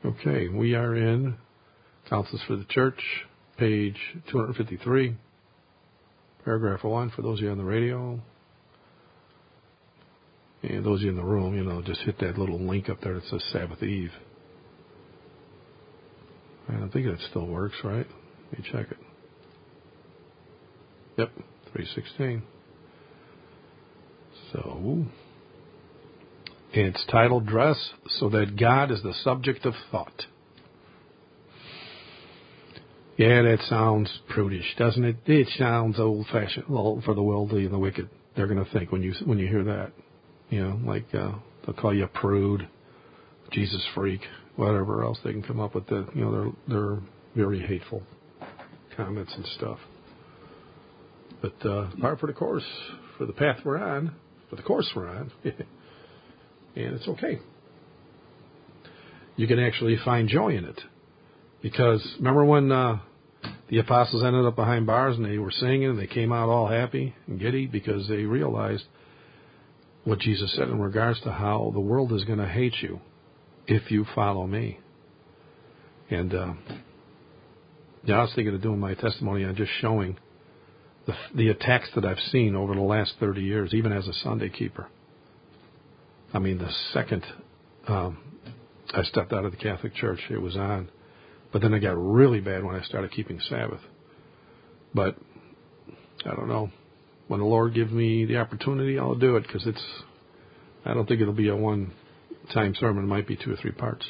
Okay, we are in Counsels for the Church, page 253, paragraph 1 for those of you on the radio. And those of you in the room, just hit that little link up there that says Sabbath Eve. I don't think that still works, right? Let me check it. Yep, 316. So, and it's titled Dress So That God is the Subject of Thought. Yeah, that sounds prudish, doesn't it? It sounds old-fashioned. Well, for the worldly and the wicked, they're going to think when you hear that. They'll call you a prude, Jesus freak, whatever else they can come up with. They're very hateful comments and stuff. But par for the course, for the path we're on, for the course we're on, and it's okay. You can actually find joy in it. Because remember when the apostles ended up behind bars and they were singing and they came out all happy and giddy because they realized what Jesus said in regards to how the world is going to hate you if you follow me. And I was thinking of doing my testimony on just showing the attacks that I've seen over the last 30 years, even as a Sunday keeper. I mean, the second I stepped out of the Catholic Church, it was on. But then it got really bad when I started keeping Sabbath. But I don't know. When the Lord gives me the opportunity, I'll do it because I don't think it'll be a one-time sermon. It might be 2 or 3 parts.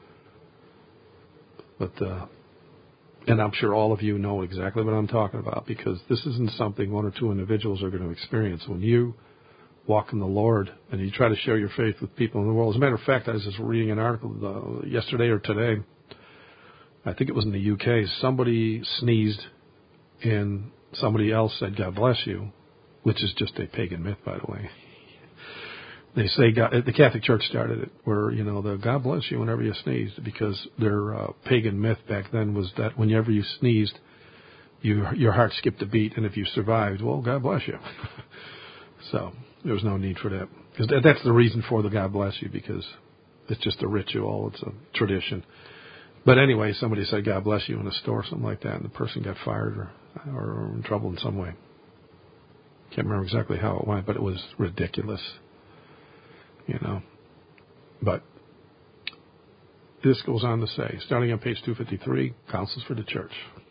But and I'm sure all of you know exactly what I'm talking about because this isn't something 1 or 2 individuals are going to experience. When you walk in the Lord and you try to share your faith with people in the world. As a matter of fact, I was just reading an article yesterday or today. I think it was in the UK. Somebody sneezed and somebody else said, God bless you, which is just a pagan myth, by the way. They say the Catholic Church started it where, the God bless you whenever you sneezed because their pagan myth back then was that whenever you sneezed, your heart skipped a beat, and if you survived, well, God bless you. So there was no need for that. Because that's the reason for the God bless you because it's just a ritual. It's a tradition. But anyway, somebody said, God bless you in a store, something like that, and the person got fired or in trouble in some way. Can't remember exactly how it went, but it was ridiculous, But this goes on to say, starting on page 253, Counsels for the Church.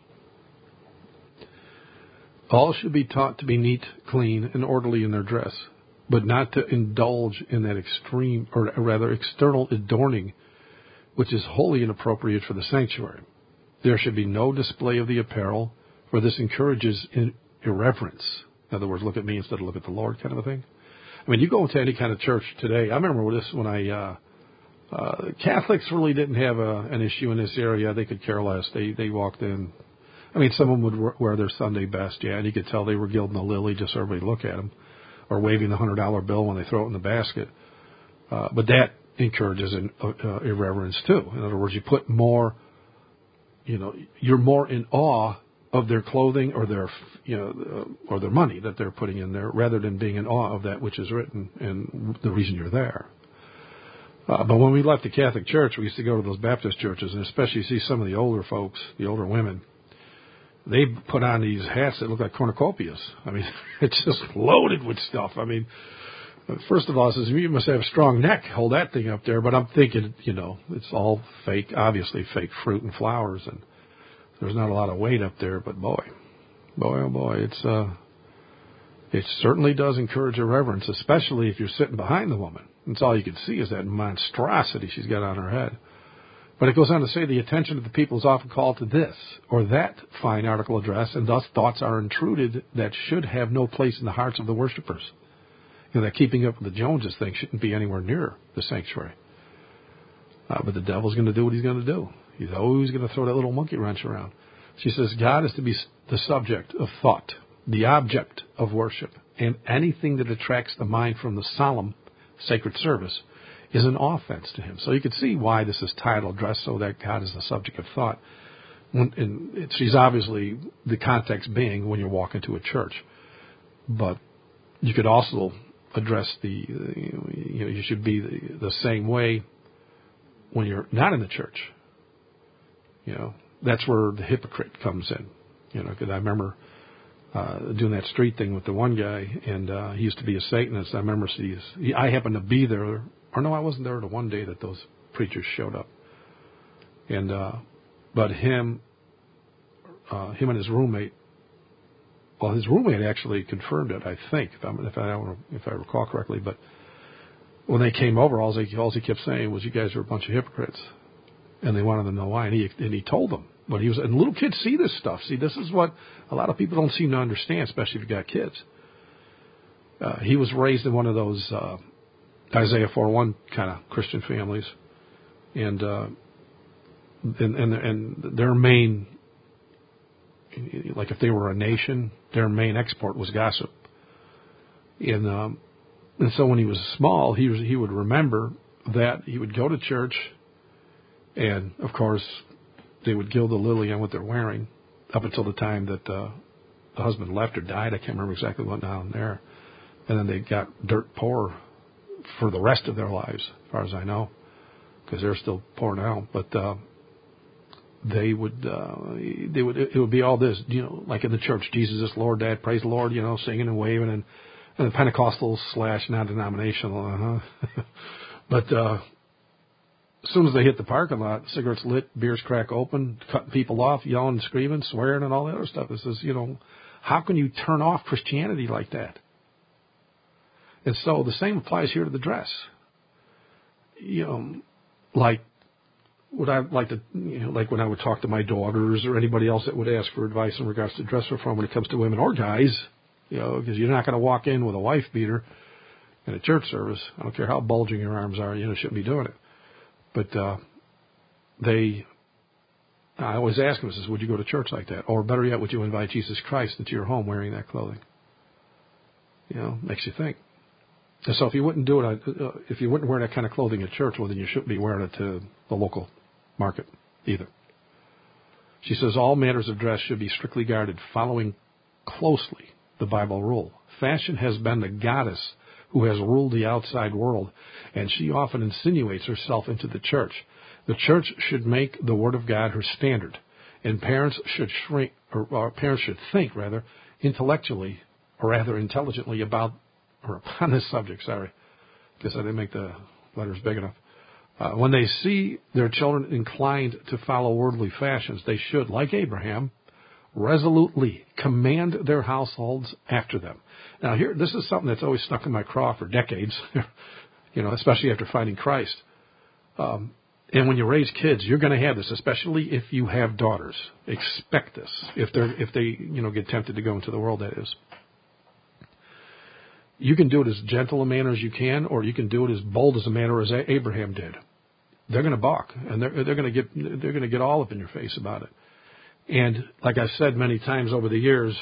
All should be taught to be neat, clean, and orderly in their dress, but not to indulge in that extreme, or rather external adorning which is wholly inappropriate for the sanctuary. There should be no display of the apparel, for this encourages irreverence. In other words, look at me instead of look at the Lord kind of a thing. I mean, you go into any kind of church today. I remember this when Catholics really didn't have an issue in this area. They could care less. They walked in. I mean, some of them would wear their Sunday best, and you could tell they were gilding the lily just so everybody look at them, or waving the $100 bill when they throw it in the basket. But that encourages irreverence too. In other words, you put more, you're more in awe of their clothing or their, or their money that they're putting in there rather than being in awe of that which is written and the reason you're there. But when we left the Catholic Church, we used to go to those Baptist churches and especially see some of the older folks, the older women. They put on these hats that look like cornucopias. I mean, it's just loaded with stuff. I mean, first of all, it says, you must have a strong neck. Hold that thing up there. But I'm thinking, it's all fake, obviously fake fruit and flowers. And there's not a lot of weight up there. But boy, oh boy, it certainly does encourage irreverence, especially if you're sitting behind the woman. That's all you can see is that monstrosity she's got on her head. But it goes on to say the attention of the people is often called to this or that fine article of dress, and thus thoughts are intruded that should have no place in the hearts of the worshipers. That keeping up with the Joneses thing shouldn't be anywhere near the sanctuary. But the devil's going to do what he's going to do. He's always going to throw that little monkey wrench around. She says God is to be the subject of thought, the object of worship, and anything that attracts the mind from the solemn, sacred service is an offense to him. So you can see why this is titled Dress So That God is the Subject of Thought. And she's obviously, the context being when you walk into a church. But you could also address you should be the same way when you're not in the church, that's where the hypocrite comes in. Because I remember doing that street thing with the one guy, and he used to be a Satanist. I remember I happened to be there, or no, I wasn't there the one day that those preachers showed up. And but him and his roommate. Well, his roommate actually confirmed it, I think, if I recall correctly. But when they came over, all he kept saying was, "You guys are a bunch of hypocrites," and they wanted to know why. And he told them. But and little kids see this stuff. See, this is what a lot of people don't seem to understand, especially if you've got kids. He was raised in one of those Isaiah 4:1 kind of Christian families, and their main, like if they were a nation, their main export was gossip. And so when he was small, he would remember that he would go to church, and of course they would gild the lily on what they're wearing, up until the time that the husband left or died. I can't remember exactly what down there. And then they got dirt poor for the rest of their lives, as far as I know, because they're still poor now. But it would be all this, like in the church, Jesus is Lord, Dad, praise the Lord, singing and waving, and the Pentecostal / non-denominational, But as soon as they hit the parking lot, cigarettes lit, beers crack open, cutting people off, yelling, screaming, swearing, and all that other stuff. It says, how can you turn off Christianity like that? And so the same applies here to the dress. Like what I like to, like when I would talk to my daughters or anybody else that would ask for advice in regards to dress reform when it comes to women or guys, because you're not going to walk in with a wife beater in a church service. I don't care how bulging your arms are, you shouldn't be doing it. But I always ask them, would you go to church like that? Or better yet, would you invite Jesus Christ into your home wearing that clothing? Makes you think. And so if you wouldn't do it, if you wouldn't wear that kind of clothing at church, well, then you shouldn't be wearing it to the local market either. She says all matters of dress should be strictly guarded, following closely the Bible rule. Fashion has been the goddess who has ruled the outside world, and she often insinuates herself into the church. The church should make the Word of God her standard, and parents should think intelligently upon this subject. Sorry, guess I didn't make the letters big enough. When they see their children inclined to follow worldly fashions, they should, like Abraham, resolutely command their households after them. Now, this is something that's always stuck in my craw for decades, especially after finding Christ. And when you raise kids, you're going to have this, especially if you have daughters. Expect this if they get tempted to go into the world. That is, you can do it as gentle a manner as you can, or you can do it as bold as a manner as Abraham did. They're going to balk, and they're going to get all up in your face about it. And like I've said many times over the years,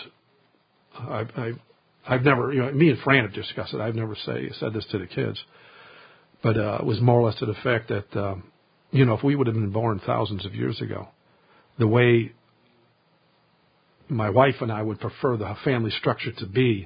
I've never, me and Fran have discussed it. I've never said this to the kids, but it was more or less to the fact that, if we would have been born thousands of years ago, the way my wife and I would prefer the family structure to be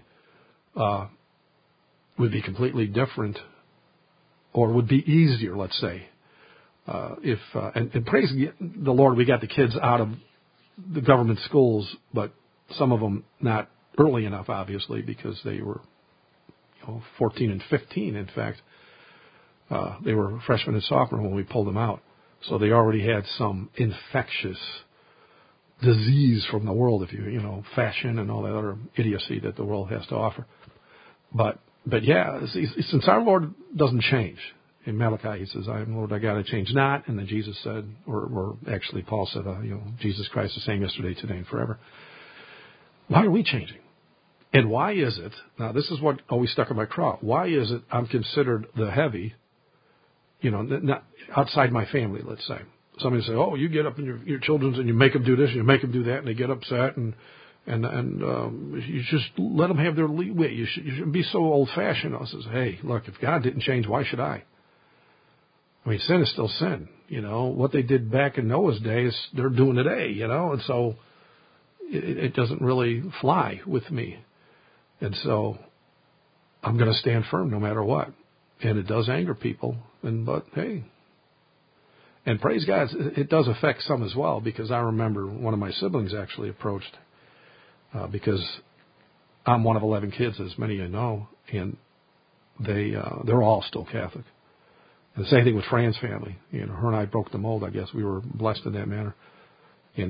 would be completely different, or would be easier, let's say. And praise the Lord, we got the kids out of the government schools, but some of them not early enough, obviously, because they were 14 and 15, in fact. They were freshmen and sophomore when we pulled them out. So they already had some infectious disease from the world, fashion and all that other idiocy that the world has to offer. But yeah, since our Lord doesn't change, in Malachi he says, I am Lord, I got to change not. And then Jesus said, or actually Paul said, Jesus Christ the same yesterday, today, and forever. Why are we changing? And why is it, now this is what always stuck in my craw, why is it I'm considered the heavy, not outside my family, let's say. Somebody say, oh, you get up in your children's and you make them do this and you make them do that, and they get upset, and you just let them have their leeway. You shouldn't be so old-fashioned. I says, hey, look, if God didn't change, why should I? I mean, sin is still sin. What they did back in Noah's day is they're doing today, and so it doesn't really fly with me. And so I'm going to stand firm no matter what. And it does anger people. But hey, And praise God, it does affect some as well, because I remember one of my siblings actually approached, because I'm one of 11 kids, as many of you know, and they're all still Catholic. And the same thing with Fran's family. Her and I broke the mold, I guess. We were blessed in that manner. And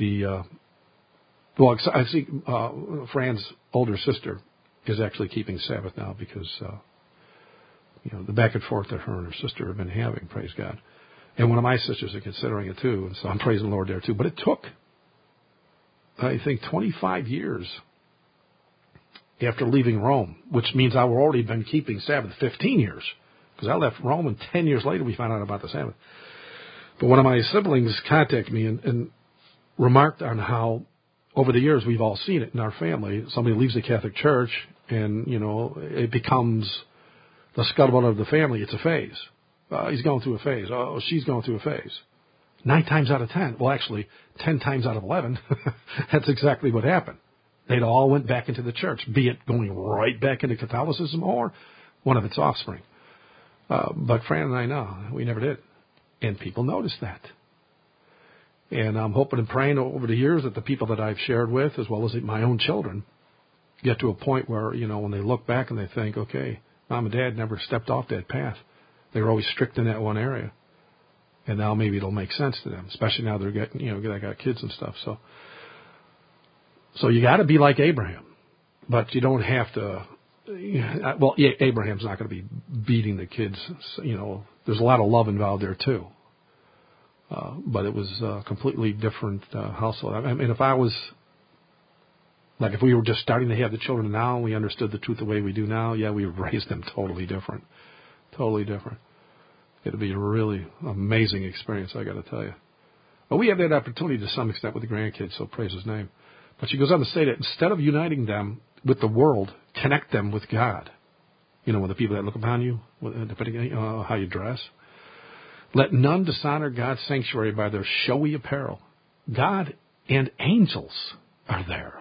I see Fran's older sister is actually keeping Sabbath now, because the back and forth that her and her sister have been having, praise God. And one of my sisters are considering it too, and so I'm praising the Lord there too. But it took, I think, 25 years after leaving Rome, which means I've already been keeping Sabbath 15 years, because I left Rome, and 10 years later we found out about the Sabbath. But one of my siblings contacted me and remarked on how over the years we've all seen it in our family. Somebody leaves the Catholic Church, and, it becomes the scuttlebutt of the family. It's a phase. He's going through a phase. Oh, she's going through a phase. 9 times out of 10, well, actually, 10 times out of 11, that's exactly what happened. They'd all went back into the church, be it going right back into Catholicism or one of its offspring. But Fran and I know we never did. And people noticed that. And I'm hoping and praying over the years that the people that I've shared with, as well as my own children, get to a point where, when they look back and they think, okay, Mom and Dad never stepped off that path. They were always strict in that one area. And now maybe it'll make sense to them, especially now they're getting, they got kids and stuff. So you got to be like Abraham, but you don't have to. Well, Abraham's not going to be beating the kids. There's a lot of love involved there too. But it was a completely different household. I mean, if we were just starting to have the children now and we understood the truth the way we do now, we would raise them totally different. Totally different. It'll be a really amazing experience, I got to tell you. But we have that opportunity to some extent with the grandkids, so praise His name. But she goes on to say that instead of uniting them with the world, connect them with God. With the people that look upon you, depending on how you dress. Let none dishonor God's sanctuary by their showy apparel. God and angels are there.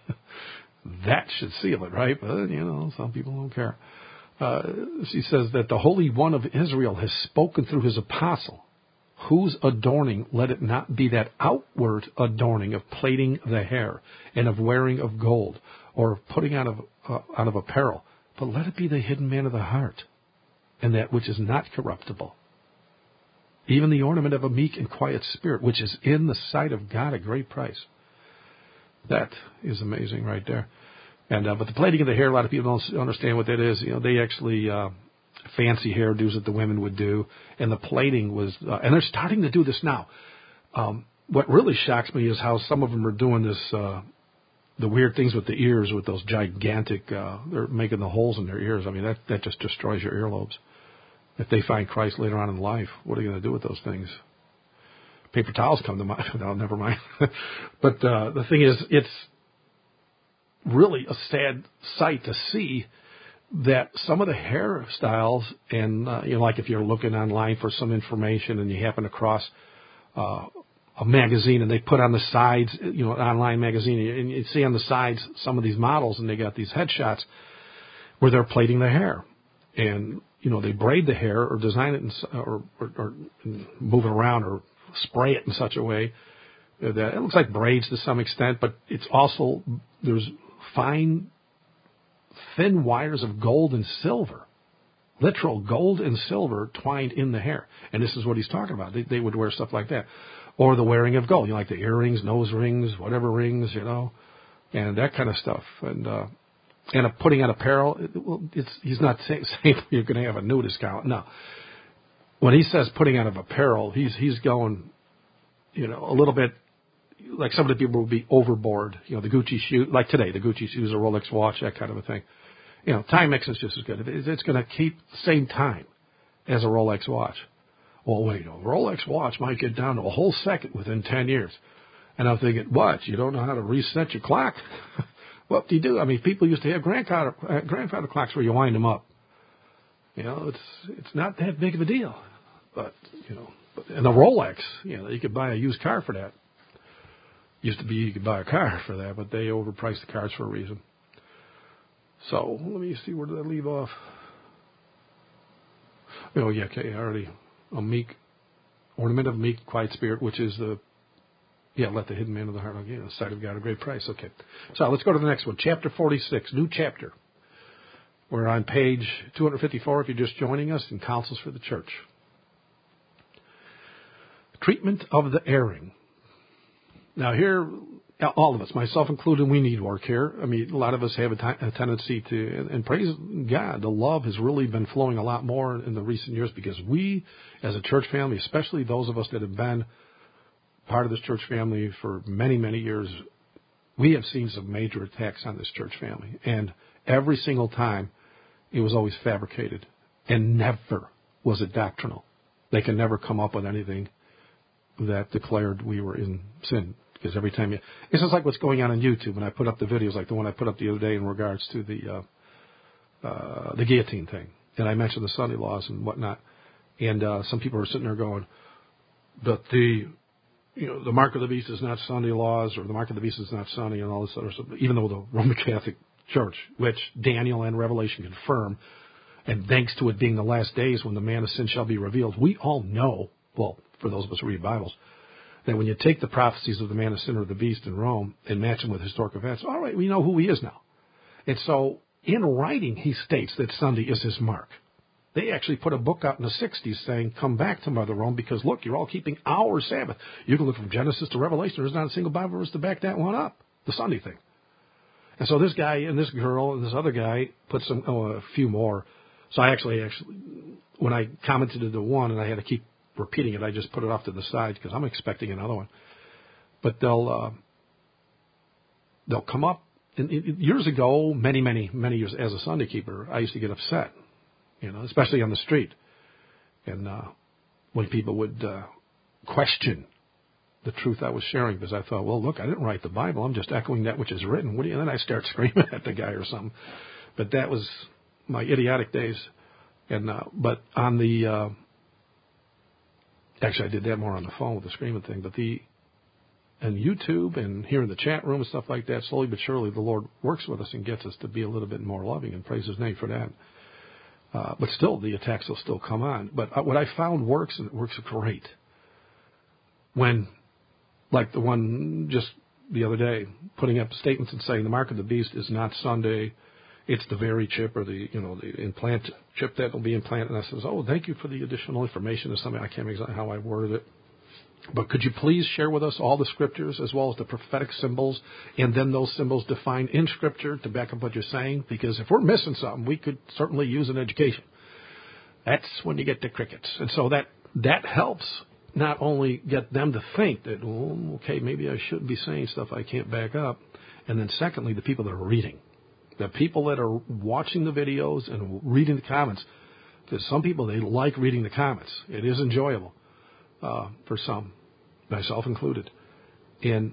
That should seal it, right? But, some people don't care. She says that the Holy One of Israel has spoken through His apostle, whose adorning, let it not be that outward adorning of plaiting the hair and of wearing of gold or of putting out of apparel, but let it be the hidden man of the heart and that which is not corruptible, even the ornament of a meek and quiet spirit, which is in the sight of God a great price. That is amazing right there. And but the plaiting of the hair, a lot of people don't understand what that is. They actually fancy hairdos that the women would do, and the plaiting was, and they're starting to do this now. What really shocks me is how some of them are doing this, the weird things with the ears, with those gigantic, they're making the holes in their ears. I mean, that just destroys your earlobes. If they find Christ later on in life, what are you going to do with those things? Paper towels come to mind. No, never mind. But the thing is, it's really a sad sight to see that some of the hairstyles, and like if you're looking online for some information and you happen across a magazine and they put on the sides, an online magazine, and you see on the sides some of these models and they got these headshots where they're plaiting the hair, and they braid the hair or design it or move it around or spray it in such a way that it looks like braids to some extent, but it's also, there's fine, thin wires of gold and silver, literal gold and silver twined in the hair. And this is what he's talking about. They would wear stuff like that. Or the wearing of gold, like the earrings, nose rings, whatever rings, and that kind of stuff. And putting on apparel, he's not saying you're going to have a nudist count. No. When he says putting on of apparel, he's going, a little bit, like some of the people will be overboard. The Gucci shoe, like today, the Gucci shoes, a Rolex watch, that kind of a thing. Timex is just as good. It's going to keep the same time as a Rolex watch. Well, wait, a Rolex watch might get down to a whole second within 10 years. And I'm thinking, what? You don't know how to reset your clock? What do you do? I mean, people used to have grandfather clocks where you wind them up. It's not that big of a deal. But, and a Rolex, you could buy a used car for that. Used to be you could buy a car for that, but they overpriced the cars for a reason. So let me see, where did I leave off? Oh, yeah, okay, already. A meek, ornament of a meek, quiet spirit, which is let the hidden man of the heart, the sight of God, a great price. Okay. So let's go to the next one. Chapter 46, new chapter. We're on page 254 if you're just joining us in Counsels for the Church. Treatment of the erring. Now here, all of us, myself included, we need work here. I mean, a lot of us have a tendency to, and praise God, the love has really been flowing a lot more in the recent years because we, as a church family, especially those of us that have been part of this church family for many, many years, we have seen some major attacks on this church family. And every single time, it was always fabricated. And never was it doctrinal. They can never come up with anything that declared we were in sin. Because every time it's just like what's going on YouTube when I put up the videos, like the one I put up the other day in regards to the guillotine thing. And I mentioned the Sunday laws and whatnot. And some people are sitting there going, but the mark of the beast is not Sunday laws, or the mark of the beast is not Sunday, and all this other stuff. Even though the Roman Catholic Church, which Daniel and Revelation confirm, and thanks to it being the last days when the man of sin shall be revealed, we all know, well, for those of us who read Bibles, that when you take the prophecies of the man of sin or the beast in Rome and match them with historic events, all right, we know who he is now. And so in writing, he states that Sunday is his mark. They actually put a book out in the 60s saying, come back to Mother Rome because, look, you're all keeping our Sabbath. You can look from Genesis to Revelation. There's not a single Bible verse to back that one up, the Sunday thing. And so this guy and this girl and this other guy put a few more. So I actually, when I commented to the one and I had to keep repeating it, I just put it off to the side because I'm expecting another one. But they'll come up. And years ago, many years as a Sunday keeper, I used to get upset, especially on the street. And when people would question the truth I was sharing, because I thought, well, look, I didn't write the Bible. I'm just echoing that which is written. And then I start screaming at the guy or something. But that was my idiotic days. And but on the actually, I did that more on the phone with the screaming thing. But and YouTube and here in the chat room and stuff like that, slowly but surely, the Lord works with us and gets us to be a little bit more loving, and praise His name for that. But still, the attacks will still come on. But what I found works, and it works great, when, like the one just the other day, putting up statements and saying the mark of the beast is not Sunday, it's the very chip or the implant chip that will be implanted. And I says, oh, thank you for the additional information. Or something, I can't remember exactly how I worded it. But could you please share with us all the scriptures as well as the prophetic symbols, and then those symbols defined in Scripture to back up what you're saying? Because if we're missing something, we could certainly use an education. That's when you get the crickets. And so that helps not only get them to think that, oh, okay, maybe I shouldn't be saying stuff I can't back up. And then secondly, the people that are reading. The people that are watching the videos and reading the comments. Because some people, they like reading the comments. It is enjoyable. For some, myself included. And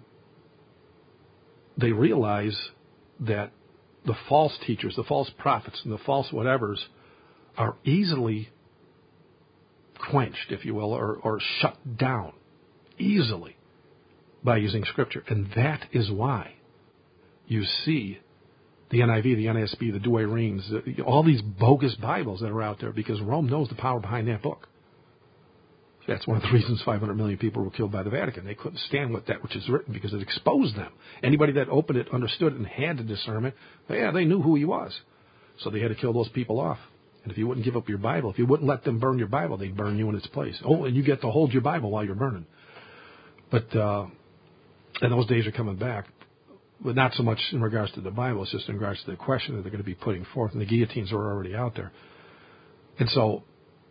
they realize that the false teachers, the false prophets, and the false whatevers are easily quenched, if you will, or shut down easily by using Scripture. And that is why you see the NIV, the NASB, the Douay-Rheims, all these bogus Bibles that are out there, because Rome knows the power behind that book. That's one of the reasons 500 million people were killed by the Vatican. They couldn't stand with that which is written because it exposed them. Anybody that opened it, understood it, and had the discernment, they knew who he was. So they had to kill those people off. And if you wouldn't give up your Bible, if you wouldn't let them burn your Bible, they'd burn you in its place. Oh, and you get to hold your Bible while you're burning. But and those days are coming back. But not so much in regards to the Bible. It's just in regards to the question that they're going to be putting forth. And the guillotines are already out there. And so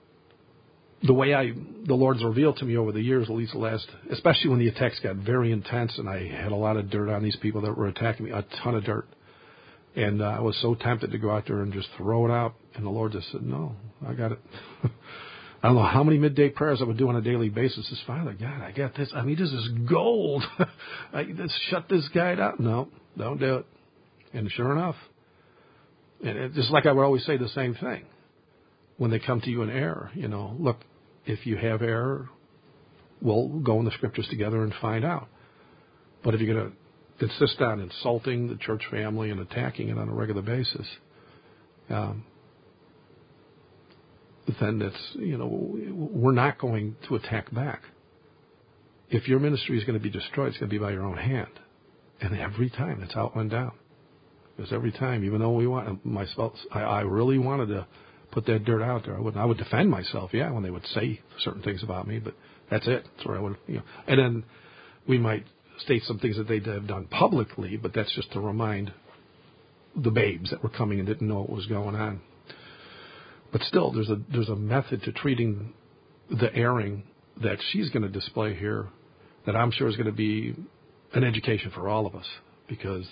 the way the Lord's revealed to me over the years, at least the last, especially when the attacks got very intense and I had a lot of dirt on these people that were attacking me, a ton of dirt. And I was so tempted to go out there and just throw it out. And the Lord just said, no, I got it. I don't know how many midday prayers I would do on a daily basis. Just, Father God, I got this. I mean, this is gold. Let's shut this guy down. No, don't do it. And sure enough, and it's just like I would always say the same thing. When they come to you in error, look, if you have error, we'll go in the Scriptures together and find out. But if you're going to insist on insulting the church family and attacking it on a regular basis, then we're not going to attack back. If your ministry is going to be destroyed, it's going to be by your own hand. And every time, that's how it went down. Because every time, even though I really wanted to put that dirt out there. I would defend myself, when they would say certain things about me, but that's it. That's where I would, And then we might state some things that they'd have done publicly, but that's just to remind the babes that were coming and didn't know what was going on. But still, there's a method to treating the erring that she's going to display here that I'm sure is going to be an education for all of us, because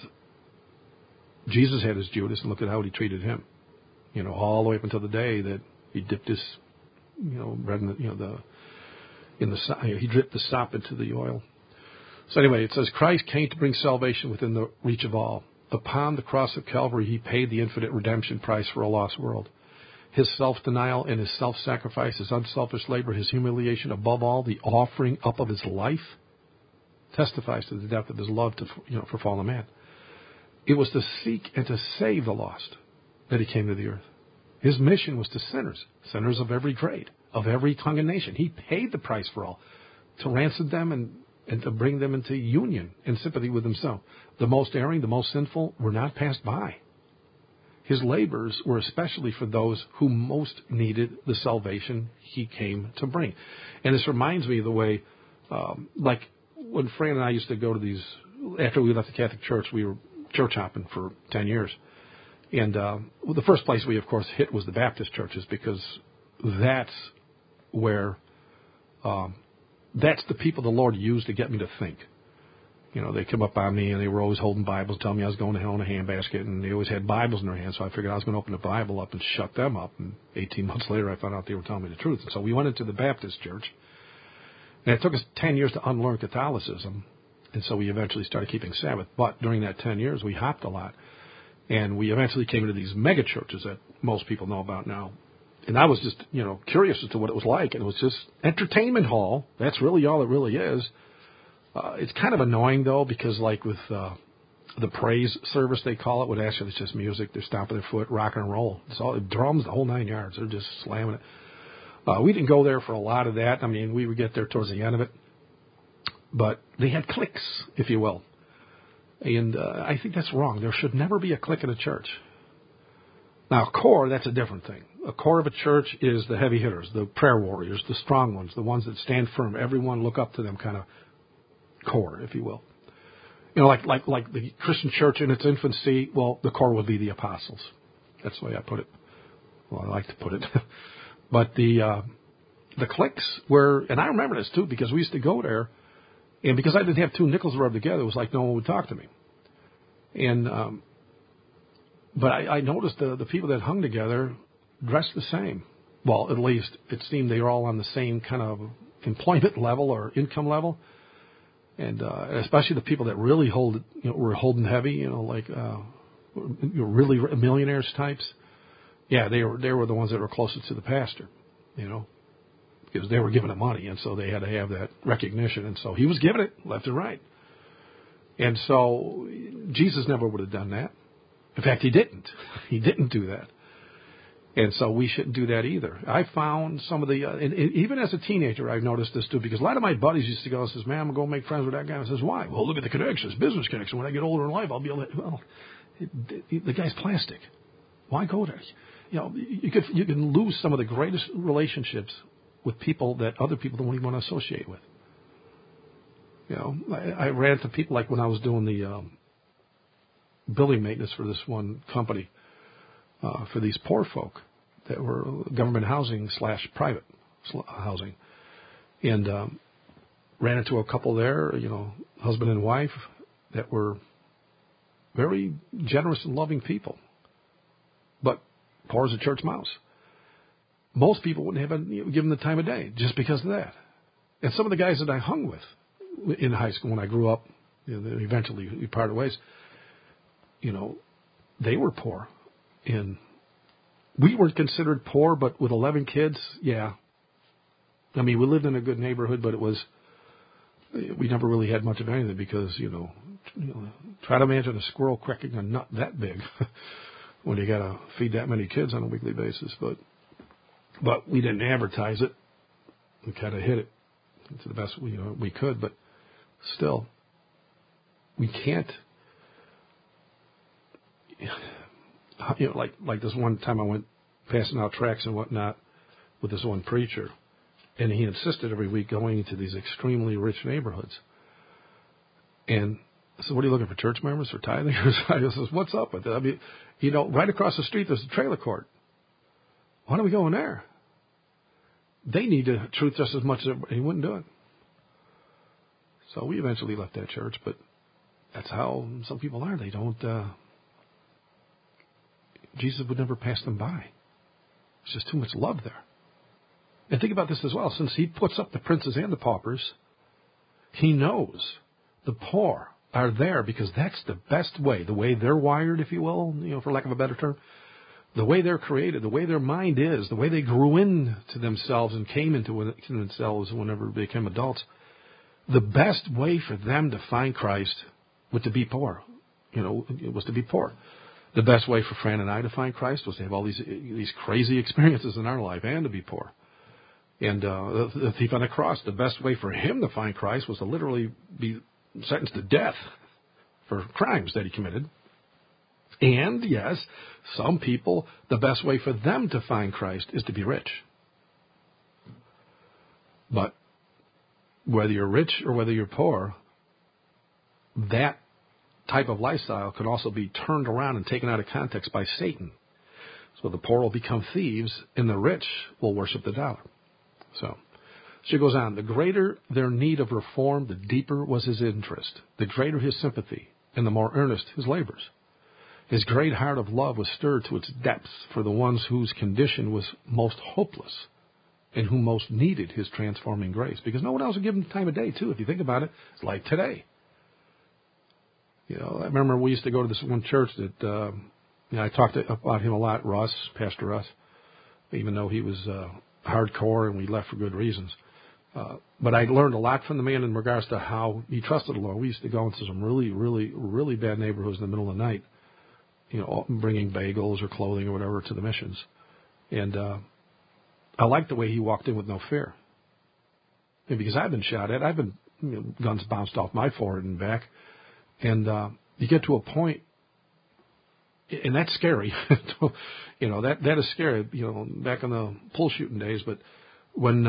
Jesus had his Judas, and look at how he treated him. All the way up until the day that he dipped his, bread in he dripped the sop into the oil. So anyway, it says Christ came to bring salvation within the reach of all. Upon the cross of Calvary, he paid the infinite redemption price for a lost world. His self-denial and his self-sacrifice, his unselfish labor, his humiliation, above all, the offering up of his life, testifies to the depth of his love for fallen man. It was to seek and to save the lost that he came to the earth. His mission was to sinners of every grade, of every tongue and nation. He paid the price for all, to ransom them and to bring them into union and sympathy with himself. The most erring, the most sinful were not passed by. His labors were especially for those who most needed the salvation he came to bring. And this reminds me of the way, like when Fran and I used to go to these, after we left the Catholic Church, we were church hopping for 10 years. And the first place we, of course, hit was the Baptist churches, because that's where, that's the people the Lord used to get me to think. They come up on me, and they were always holding Bibles, telling me I was going to hell in a handbasket, and they always had Bibles in their hands, so I figured I was going to open the Bible up and shut them up. And 18 months later, I found out they were telling me the truth. And so we went into the Baptist church, and it took us 10 years to unlearn Catholicism, and so we eventually started keeping Sabbath. But during that 10 years, we hopped a lot, and we eventually came into these mega churches that most people know about now. And I was just, curious as to what it was like, and it was just entertainment hall. That's really all it really is. It's kind of annoying, though, because like with the praise service, they call it, what actually it's just music. They're stomping their foot, rock and roll. It's all drums, the whole 9 yards. They're just slamming it. We didn't go there for a lot of that. I mean, we would get there towards the end of it. But they had cliques, if you will. And I think that's wrong. There should never be a clique in a church. Now, a core, that's a different thing. A core of a church is the heavy hitters, the prayer warriors, the strong ones, the ones that stand firm. Everyone look up to them kind of core, if you will. Like the Christian church in its infancy, well, the core would be the apostles. That's the way I put it. Well, I like to put it. But the cliques were, and I remember this too, because we used to go there, and because I didn't have two nickels rubbed together, it was like no one would talk to me. And but I noticed the people that hung together dressed the same. Well, at least it seemed they were all on the same kind of employment level or income level. And especially the people that really were holding heavy, really millionaires types. Yeah, they were the ones that were closest to the pastor, because they were giving him money, and so they had to have that recognition. And so he was giving it left and right. And so Jesus never would have done that. In fact, he didn't. He didn't do that. And so we shouldn't do that either. I found some of the, and even as a teenager, I've noticed this too, because a lot of my buddies used to go and says, man, I'm going to go make friends with that guy. And I says, why? Well, look at the connections, business connection. When I get older in life, I'll be able to, well, the guy's plastic. Why go there? You can lose some of the greatest relationships with people that other people don't even want to associate with. I ran into people like when I was doing the building maintenance for this one company. For these poor folk that were government housing / private housing. And ran into a couple there, husband and wife, that were very generous and loving people, but poor as a church mouse. Most people wouldn't have given the time of day just because of that. And some of the guys that I hung with in high school when I grew up, eventually we parted ways, they were poor. And we were considered poor, but with 11 kids, yeah. I mean, we lived in a good neighborhood, but we never really had much of anything because, try to imagine a squirrel cracking a nut that big when you got to feed that many kids on a weekly basis. But But we didn't advertise it. We kind of hid it to the best we could, but still, we can't. Like this one time I went passing out tracts and whatnot with this one preacher, and he insisted every week going into these extremely rich neighborhoods. And I said, "What are you looking for? Church members or tithing?" I said, "What's up with it? I mean, right across the street there's a trailer court. Why don't we go in there? They need the truth just as much as he wouldn't do it." So we eventually left that church, but that's how some people are. They don't. Jesus would never pass them by. There's just too much love there. And think about this as well. Since he puts up the princes and the paupers, he knows the poor are there because that's the best way, the way they're wired, if you will, for lack of a better term, the way they're created, the way their mind is, the way they grew into themselves and came into themselves whenever they became adults. The best way for them to find Christ was to be poor. It was to be poor. The best way for Fran and I to find Christ was to have all these crazy experiences in our life and to be poor. And the thief on the cross, the best way for him to find Christ was to literally be sentenced to death for crimes that he committed. And, yes, some people, the best way for them to find Christ is to be rich. But whether you're rich or whether you're poor, that type of lifestyle can also be turned around and taken out of context by Satan. So the poor will become thieves and the rich will worship the dollar. So she goes on, the greater their need of reform, the deeper was his interest, the greater his sympathy, and the more earnest his labors. His great heart of love was stirred to its depths for the ones whose condition was most hopeless and who most needed his transforming grace. Because no one else would give him time of day, too. If you think about it, it's like today. I remember we used to go to this one church that, I talked about him a lot, Russ, Pastor Russ, even though he was hardcore and we left for good reasons. But I learned a lot from the man in regards to how he trusted the Lord. We used to go into some really, really, really bad neighborhoods in the middle of the night, bringing bagels or clothing or whatever to the missions. And I liked the way he walked in with no fear. And because I've been shot at, I've been guns bounced off my forehead and back. And you get to a point, and that's scary. That is scary, back in the pull shooting days. But when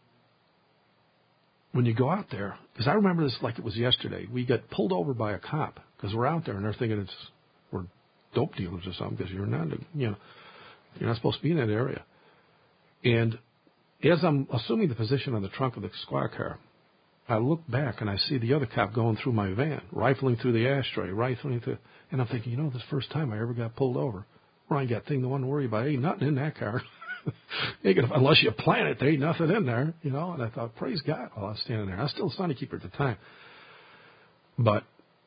you go out there, because I remember this like it was yesterday, we got pulled over by a cop because we're out there and they're thinking we're dope dealers or something because you're not supposed to be in that area. And as I'm assuming the position on the trunk of the squad car, I look back and I see the other cop going through my van, rifling through the ashtray, and I'm thinking, this is the first time I ever got pulled over. Well, I ain't got thing to worry about. Ain't nothing in that car. Unless you plan it, there ain't nothing in there, And I thought, praise God, while I was standing there. I was still a Sunday keeper at the time. But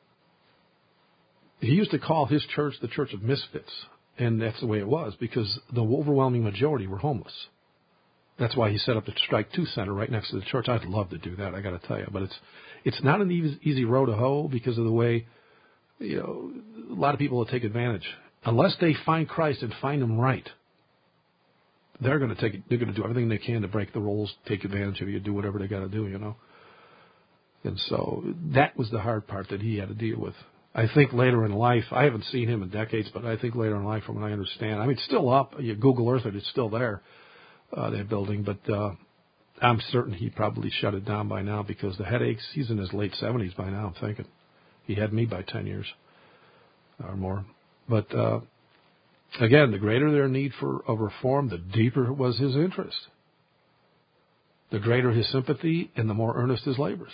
he used to call his church the Church of Misfits, and that's the way it was because the overwhelming majority were homeless. That's why he set up the Strike 2 Center right next to the church. I'd love to do that, I got to tell you. But it's not an easy road to hoe because of the way, a lot of people will take advantage. Unless they find Christ and find him right, they're going to do everything they can to break the rules, take advantage of you, do whatever they got to do, And so that was the hard part that he had to deal with. I think later in life, I haven't seen him in decades, but I think later in life, from what I understand, it's still up. You Google Earth it, it's still there. That building, but I'm certain he probably shut it down by now because the headaches, he's in his late 70s by now, I'm thinking. He had me by 10 years or more. But again, the greater their need of reform, the deeper was his interest. The greater his sympathy and the more earnest his labors.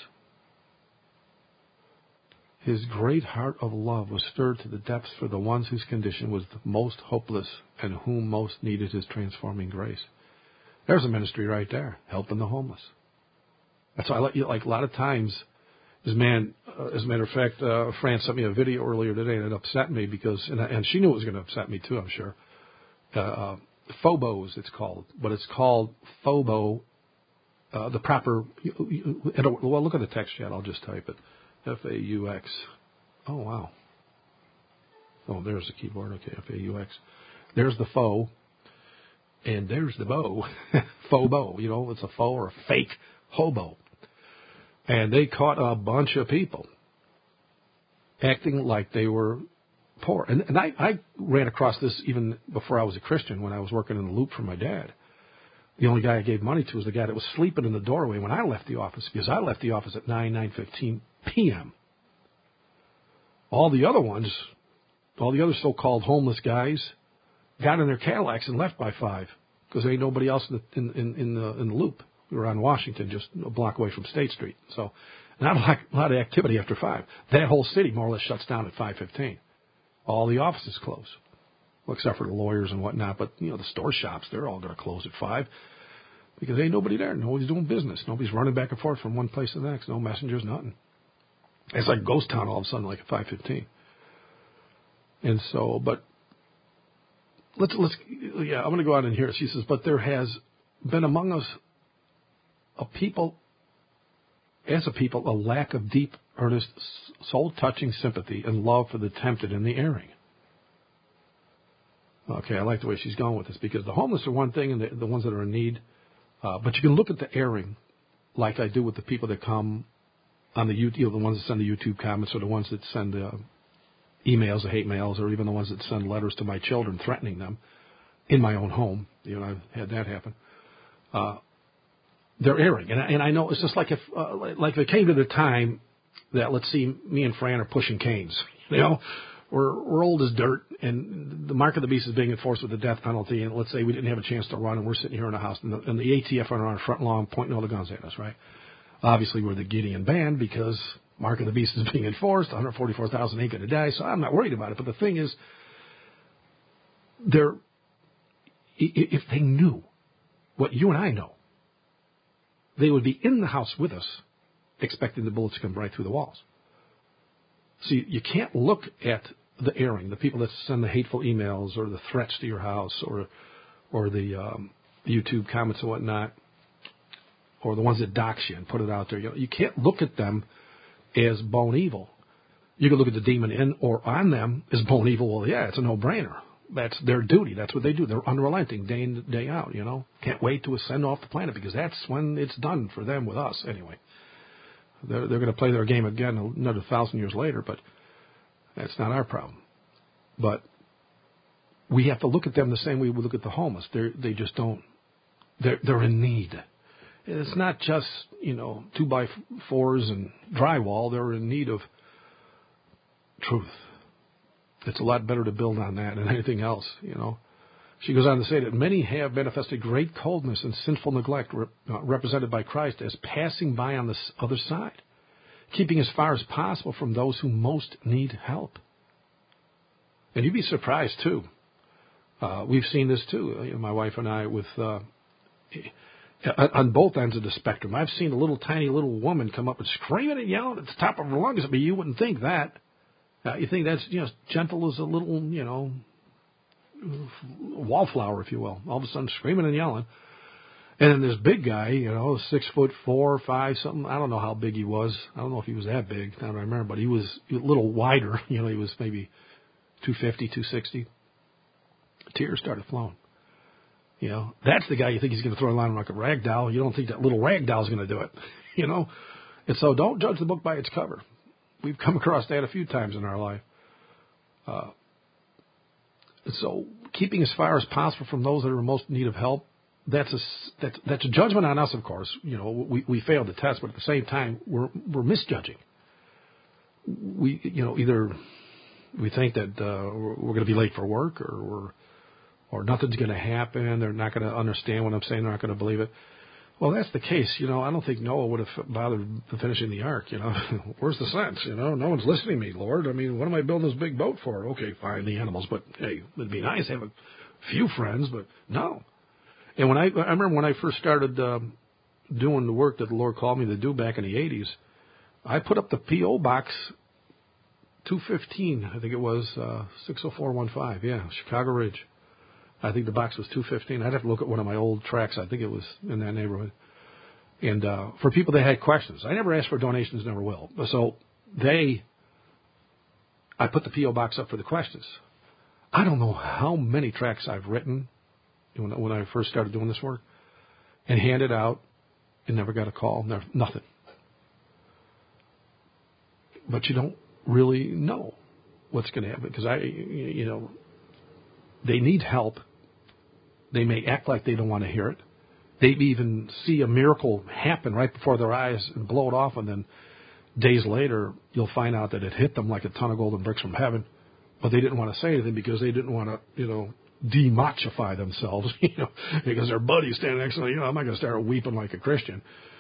His great heart of love was stirred to the depths for the ones whose condition was the most hopeless and whom most needed his transforming grace. There's a ministry right there, helping the homeless. That's why, like a lot of times, as a matter of fact, Fran sent me a video earlier today, and it upset me because, and she knew it was going to upset me too, I'm sure. Phobos, it's called, but it's called Phobo, the proper. Well, look at the text chat. I'll just type it, F-A-U-X. Oh wow. Oh, there's the keyboard. Okay, F-A-U-X. There's the faux. And there's the beau, faux beau, it's a faux or a fake hobo. And they caught a bunch of people acting like they were poor. And I ran across this even before I was a Christian when I was working in the Loop for my dad. The only guy I gave money to was the guy that was sleeping in the doorway when I left the office, because I left the office at 9:15 p.m. All the other so-called homeless guys got in their Cadillacs and left by 5 because there ain't nobody else in the Loop. We were on Washington, just a block away from State Street. So not a lot of activity after 5. That whole city more or less shuts down at 5:15. All the offices close. Well, except for the lawyers and whatnot, but, the store shops, they're all going to close at 5 because ain't nobody there. Nobody's doing business. Nobody's running back and forth from one place to the next. No messengers, nothing. It's like ghost town all of a sudden, like at 5:15. And so, but I'm going to go on in here. She says, but there has been among us a lack of deep, earnest, soul-touching sympathy and love for the tempted and the erring. Okay, I like the way she's going with this, because the homeless are one thing and the ones that are in need, but you can look at the erring like I do with the people that come on the YouTube, the ones that send the YouTube comments, or the ones that send emails, the hate mails, or even the ones that send letters to my children threatening them in my own home. I've had that happen. They're erring, and I know it's just like if it came to the time that, let's see, me and Fran are pushing canes. We're old as dirt, and the mark of the beast is being enforced with the death penalty. And let's say we didn't have a chance to run, and we're sitting here in the house, and the ATF are on our front lawn pointing all the guns at us, right? Obviously, we're the Gideon band because mark of the beast is being enforced. 144,000 ain't going to die, so I'm not worried about it. But the thing is, if they knew what you and I know, they would be in the house with us, expecting the bullets to come right through the walls. So you can't look at the erring, the people that send the hateful emails or the threats to your house or the YouTube comments and whatnot, or the ones that dox you and put it out there. You can't look at them as bone evil. You can look at the demon in or on them as bone evil. Well, yeah, it's a no-brainer. That's their duty. That's what they do. They're unrelenting day in, day out, Can't wait to ascend off the planet because that's when it's done for them with us anyway. They're going to play their game again another 1,000 years later, but that's not our problem. But we have to look at them the same way we look at the homeless. They just don't. They're in need. It's not just 2x4s and drywall. They're in need of truth. It's a lot better to build on that than anything else. She goes on to say that many have manifested great coldness and sinful neglect, represented by Christ as passing by on the other side, keeping as far as possible from those who most need help. And you'd be surprised, too. We've seen this, too, my wife and I, with on both ends of the spectrum. I've seen a tiny little woman come up and screaming and yelling at the top of her lungs at me. You wouldn't think that. You think that's gentle as a little, wallflower, if you will. All of a sudden screaming and yelling. And then this big guy, 6'4", 5, something. I don't know how big he was. I don't know if he was that big. I don't remember, but he was a little wider. He was maybe 250, 260. Tears started flowing. That's the guy you think he's going to throw a line like a rag doll. You don't think that little rag doll is going to do it, And so don't judge the book by its cover. We've come across that a few times in our life. So keeping as far as possible from those that are in most need of help, that's a judgment on us, of course. We failed the test, but at the same time, we're misjudging. We, either we think that we're going to be late for work, or nothing's going to happen. They're not going to understand what I'm saying. They're not going to believe it. Well, that's the case. I don't think Noah would have bothered finishing the ark. Where's the sense? No one's listening to me, Lord. I mean, what am I building this big boat for? Okay, fine, the animals, but hey, it'd be nice to have a few friends, but no. And I remember when I first started doing the work that the Lord called me to do back in the 80s, I put up the P.O. Box 215, I think it was, 60415, yeah, Chicago Ridge. I think the box was 215. I'd have to look at one of my old tracks. I think it was in that neighborhood. And for people that had questions, I never asked for donations, never will. So I put the P.O. box up for the questions. I don't know how many tracks I've written when I first started doing this work, and handed out and never got a call, nothing. But you don't really know what's going to happen because they need help. They may act like they don't want to hear it. They even see a miracle happen right before their eyes and blow it off, and then days later you'll find out that it hit them like a ton of golden bricks from heaven. But they didn't want to say anything because they didn't want to, demachify themselves, because their buddy's standing next to them. I'm not going to start weeping like a Christian,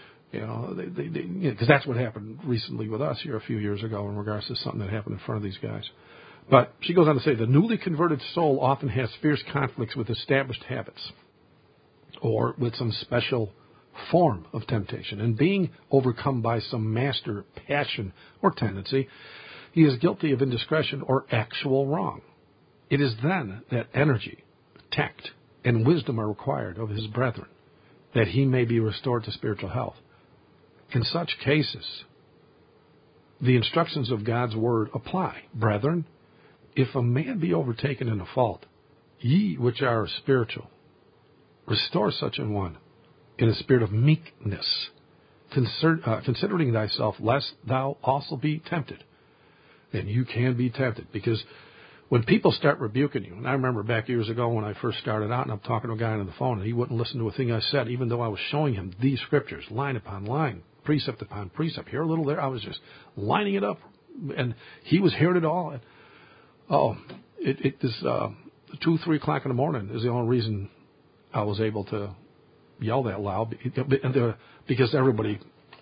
because that's what happened recently with us here a few years ago in regards to something that happened in front of these guys. But she goes on to say, the newly converted soul often has fierce conflicts with established habits or with some special form of temptation. And being overcome by some master passion or tendency, he is guilty of indiscretion or actual wrong. It is then that energy, tact, and wisdom are required of his brethren, that he may be restored to spiritual health. In such cases, the instructions of God's word apply. Brethren, if a man be overtaken in a fault, ye which are spiritual, restore such an one in a spirit of meekness, considering thyself, lest thou also be tempted. And you can be tempted, because when people start rebuking you, and I remember back years ago when I first started out, and I'm talking to a guy on the phone, and he wouldn't listen to a thing I said, even though I was showing him these scriptures, line upon line, precept upon precept, here a little, there. I was just lining it up, and he was hearing it all. And, it is 2, 3 o'clock in the morning is the only reason I was able to yell that loud, because everybody,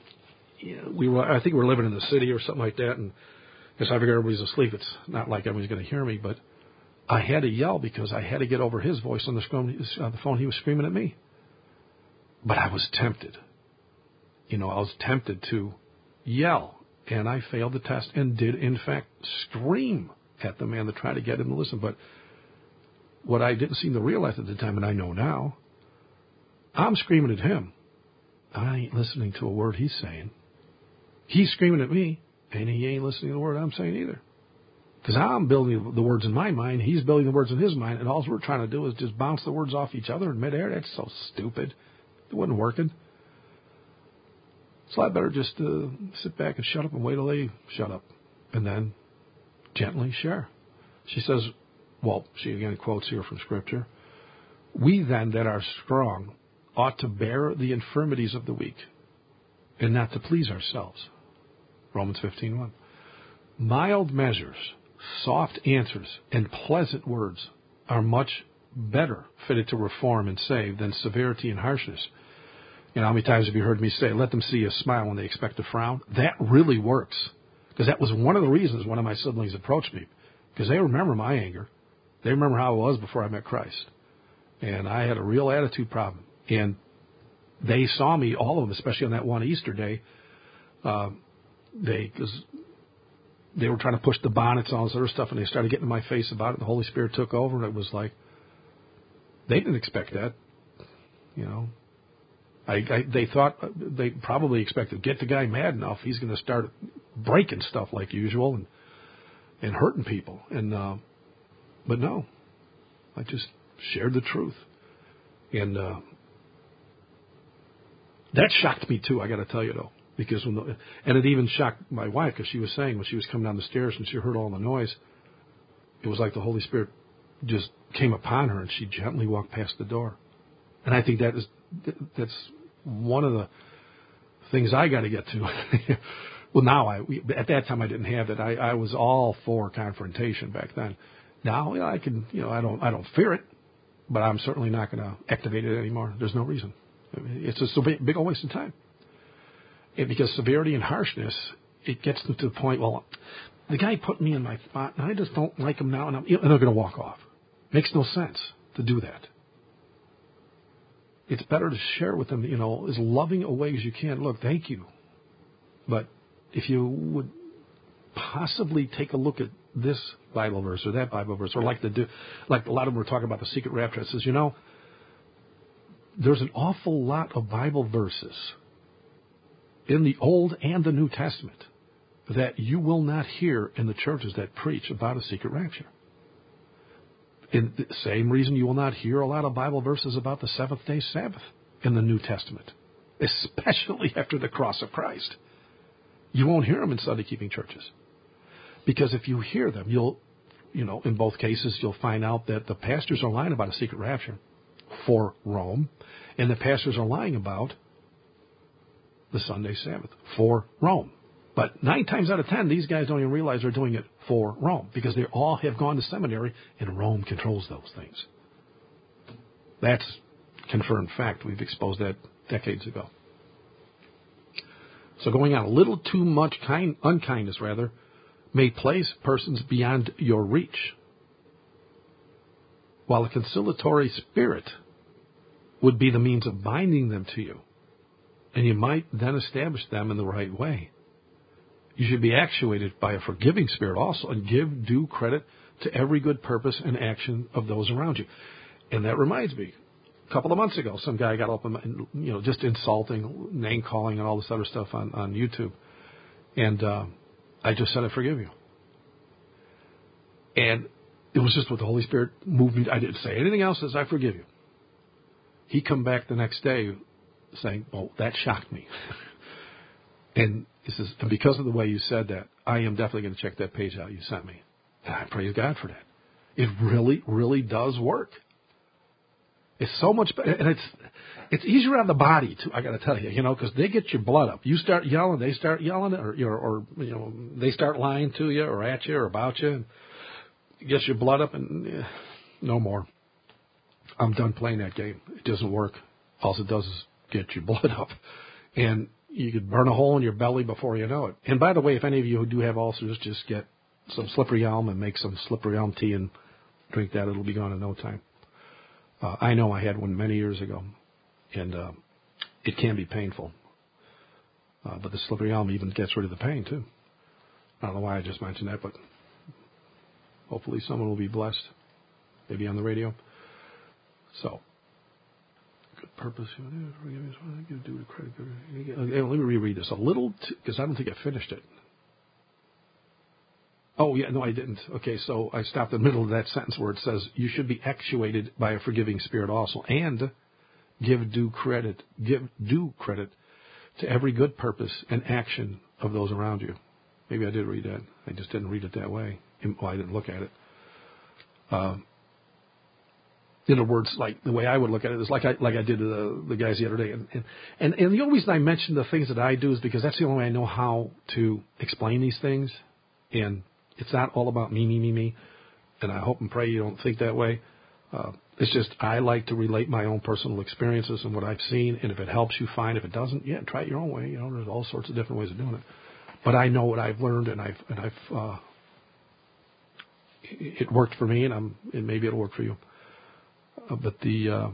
I think we were living in the city or something like that, and because I figured everybody's asleep. It's not like everybody's going to hear me, but I had to yell because I had to get over his voice on the phone. He was screaming at me. But I was tempted. I was tempted to yell, and I failed the test and did, in fact, scream at the man to try to get him to listen. But what I didn't seem to realize at the time, and I know now, I'm screaming at him. I ain't listening to a word he's saying. He's screaming at me. And he ain't listening to the word I'm saying either. Because I'm building the words in my mind, he's building the words in his mind, and all we're trying to do is just bounce the words off each other in midair. That's so stupid. It wasn't working. So I better just sit back and shut up and wait till they shut up. And then gently share. She says, she again quotes here from Scripture, we then that are strong ought to bear the infirmities of the weak and not to please ourselves. Romans 15:1. Mild measures, soft answers, and pleasant words are much better fitted to reform and save than severity and harshness. How many times have you heard me say, let them see a smile when they expect a frown? That really works. Because that was one of the reasons one of my siblings approached me. Because they remember my anger. They remember how I was before I met Christ. And I had a real attitude problem. And they saw me, all of them, especially on that one Easter day, because they were trying to push the bonnets and all this other stuff, and they started getting in my face about it. The Holy Spirit took over, and it was like they didn't expect that. They thought they probably expected, get the guy mad enough, he's going to start breaking stuff like usual and hurting people. But no, I just shared the truth, and that shocked me too. I got to tell you though. Because and it even shocked my wife, because she was saying when she was coming down the stairs and she heard all the noise, it was like the Holy Spirit just came upon her and she gently walked past the door. And I think that's one of the things I got to get to. Well, now at that time I didn't have it. I was all for confrontation back then. Now I can, I don't fear it, but I'm certainly not going to activate it anymore. There's no reason. It's just a big old waste of time. Because severity and harshness, it gets them to the point, the guy put me in my spot, and I just don't like him now, and they're going to walk off. Makes no sense to do that. It's better to share with them, as loving a way as you can. Look, thank you. But if you would possibly take a look at this Bible verse or that Bible verse, or like a lot of them were talking about the secret rapture, it says, there's an awful lot of Bible verses in the Old and the New Testament that you will not hear in the churches that preach about a secret rapture. In the same reason you will not hear a lot of Bible verses about the seventh-day Sabbath in the New Testament, especially after the cross of Christ. You won't hear them in Sunday-keeping churches. Because if you hear them, in both cases, you'll find out that the pastors are lying about a secret rapture for Rome, and the pastors are lying about the Sunday Sabbath for Rome. But 9 times out of 10, these guys don't even realize they're doing it for Rome because they all have gone to seminary, and Rome controls those things. That's confirmed fact. We've exposed that decades ago. So going on a little too much unkindness, may place persons beyond your reach, while a conciliatory spirit would be the means of binding them to you, and you might then establish them in the right way. You should be actuated by a forgiving spirit also, and give due credit to every good purpose and action of those around you. And that reminds me, a couple of months ago, some guy got up and just insulting, name calling, and all this other stuff on YouTube, and I just said, I forgive you. And it was just what the Holy Spirit moved me. I didn't say anything else. As I forgive you. He come back the next day saying, "Oh, that shocked me." And he says, and because of the way you said that, I am definitely going to check that page out you sent me. And I praise God for that. It really, really does work. It's so much better, and it's easier on the body too. I got to tell you, because they get your blood up. You start yelling, they start yelling, or they start lying to you or at you or about you, and it gets your blood up, and no more. I'm done playing that game. It doesn't work. All it does is get your blood up, and you could burn a hole in your belly before you know it. And by the way, if any of you who do have ulcers, just get some slippery elm and make some slippery elm tea and drink that. It'll be gone in no time. I know I had one many years ago, and it can be painful. But the slippery elm even gets rid of the pain, too. I don't know why I just mentioned that, but hopefully someone will be blessed, maybe on the radio. So, good purpose. Let me reread this a little, because I don't think I finished it. Oh, yeah, no, I didn't. Okay, so I stopped in the middle of that sentence where it says, you should be actuated by a forgiving spirit also, and give due credit to every good purpose and action of those around you. Maybe I did read that. I just didn't read it that way. Well, I didn't look at it. In other words, like the way I would look at it is like I did to the guys the other day. And the only reason I mention the things that I do is because that's the only way I know how to explain these things. And it's not all about me. And I hope and pray you don't think that way. It's just I like to relate my own personal experiences and what I've seen. And if it helps you, fine. If it doesn't, try it your own way. There's all sorts of different ways of doing it. But I know what I've learned, and it worked for me, and maybe it'll work for you. But the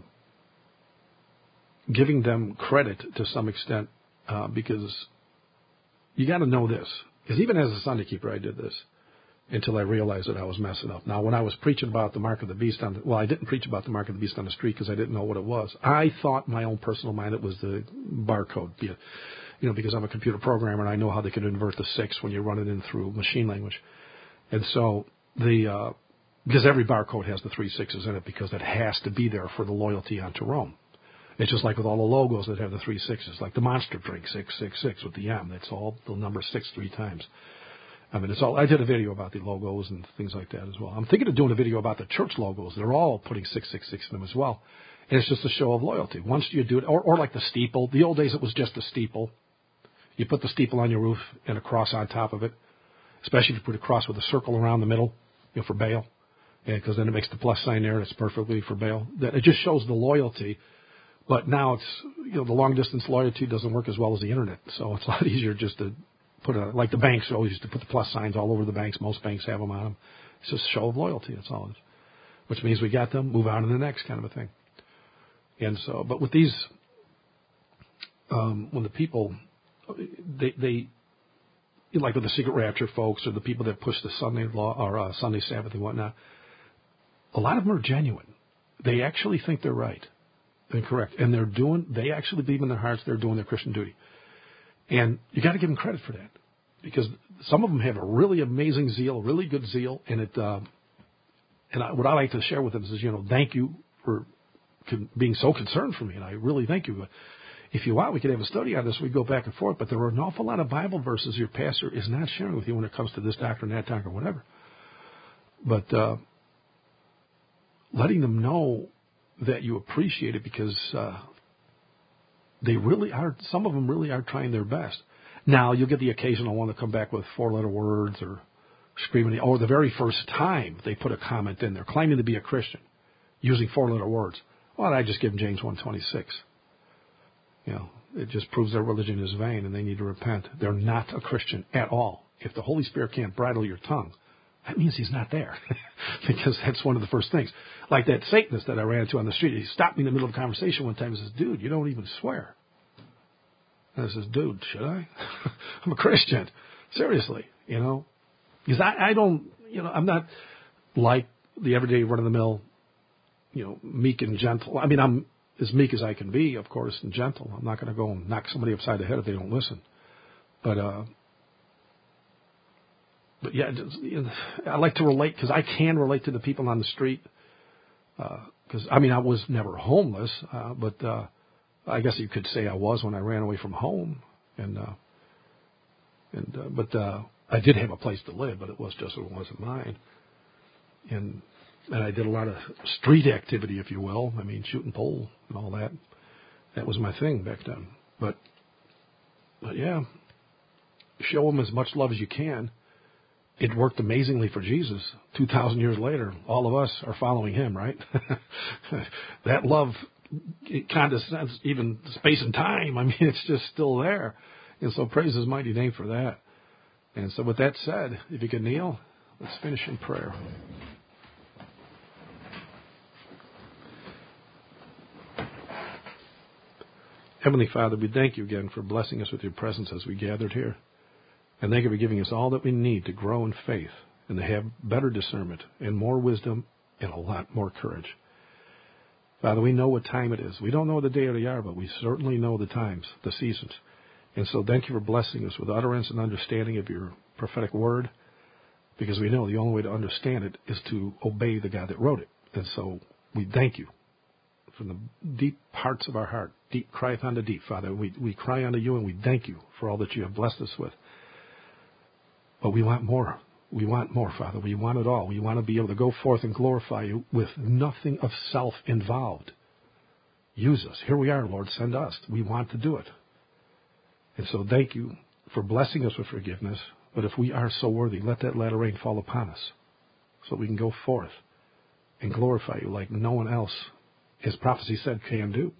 giving them credit to some extent, because you got to know this. Because even as a Sunday keeper, I did this until I realized that I was messing up. Now, when I was preaching about the mark of the beast I didn't preach about the mark of the beast on the street because I didn't know what it was. I thought in my own personal mind it was the barcode, because I'm a computer programmer and I know how they can invert the 6 when you run it in through machine language. And so because every barcode has the 3 6s in it because it has to be there for the loyalty onto Rome. It's just like with all the logos that have the 3 6s, like the Monster drink 666 with the M. That's all the number 6 3 times. I mean, it's all. I did a video about the logos and things like that as well. I'm thinking of doing a video about the church logos. They're all putting 666 in them as well. And it's just a show of loyalty. Once you do it, or like the steeple. The old days it was just a steeple. You put the steeple on your roof and a cross on top of it, especially if you put a cross with a circle around the middle, for Baal, because then it makes the plus sign there. It's perfectly for Baal. It just shows the loyalty. But now it's, the long distance loyalty doesn't work as well as the internet. So it's a lot easier just to put like the banks always used to put the plus signs all over the banks. Most banks have them on them. It's just a show of loyalty. That's all it is. Which means we got them, move on to the next kind of a thing. And so, but with these, when the people, they like with the secret rapture folks or the people that push the Sunday law or Sunday Sabbath and whatnot, a lot of them are genuine. They actually think they're right and correct. And they actually believe in their hearts they're doing their Christian duty. And you got to give them credit for that, because some of them have a really amazing zeal, a really good zeal, and what I like to share with them is, thank you for being so concerned for me, and I really thank you. But if you want, we could have a study on this. We go back and forth, but there are an awful lot of Bible verses your pastor is not sharing with you when it comes to this doctrine, that doctrine, whatever. But letting them know that you appreciate it, because they really are, some of them really are trying their best. Now, you'll get the occasional one to come back with 4-letter words or screaming, or the very first time they put a comment in there claiming to be a Christian using 4-letter words. Well, I just give them James 1:26. It just proves their religion is vain and they need to repent. They're not a Christian at all. If the Holy Spirit can't bridle your tongue, that means he's not there, because that's one of the first things. Like that Satanist that I ran into on the street, he stopped me in the middle of the conversation one time and says, "Dude, you don't even swear." And I says, "Dude, should I? I'm a Christian. Seriously, because I don't, I'm not like the everyday run-of-the-mill, meek and gentle. I mean, I'm as meek as I can be, of course, and gentle. I'm not going to go and knock somebody upside the head if they don't listen. But yeah, I like to relate, because I can relate to the people on the street. Because I was never homeless, but I guess you could say I was when I ran away from home, but I did have a place to live, but it wasn't mine. And I did a lot of street activity, if you will. Shooting pole and all that. That was my thing back then. But yeah, show them as much love as you can. It worked amazingly for Jesus. 2,000 years later, all of us are following him, right? That love, it transcends even space and time. It's just still there. And so praise his mighty name for that. And so with that said, if you could kneel, let's finish in prayer. Heavenly Father, we thank you again for blessing us with your presence as we gathered here. And thank you for giving us all that we need to grow in faith and to have better discernment and more wisdom and a lot more courage. Father, we know what time it is. We don't know the day or the hour, but we certainly know the times, the seasons. And so thank you for blessing us with utterance and understanding of your prophetic word, because we know the only way to understand it is to obey the God that wrote it. And so we thank you from the deep parts of our heart. Deep crieth unto deep, Father. We cry unto you, and we thank you for all that you have blessed us with. But we want more. We want more, Father. We want it all. We want to be able to go forth and glorify you with nothing of self involved. Use us. Here we are, Lord. Send us. We want to do it. And so thank you for blessing us with forgiveness. But if we are so worthy, let that latter rain fall upon us so we can go forth and glorify you like no one else, as prophecy said, can do.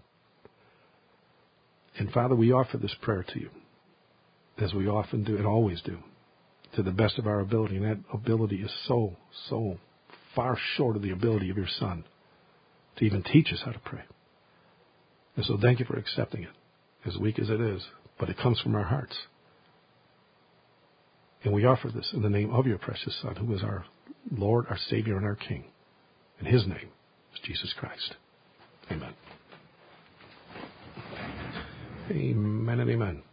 And Father, we offer this prayer to you, as we often do and always do, to the best of our ability. And that ability is so, so far short of the ability of your Son to even teach us how to pray. And so thank you for accepting it, as weak as it is, but it comes from our hearts. And we offer this in the name of your precious Son, who is our Lord, our Savior, and our King. And his name is Jesus Christ. Amen. Amen and amen.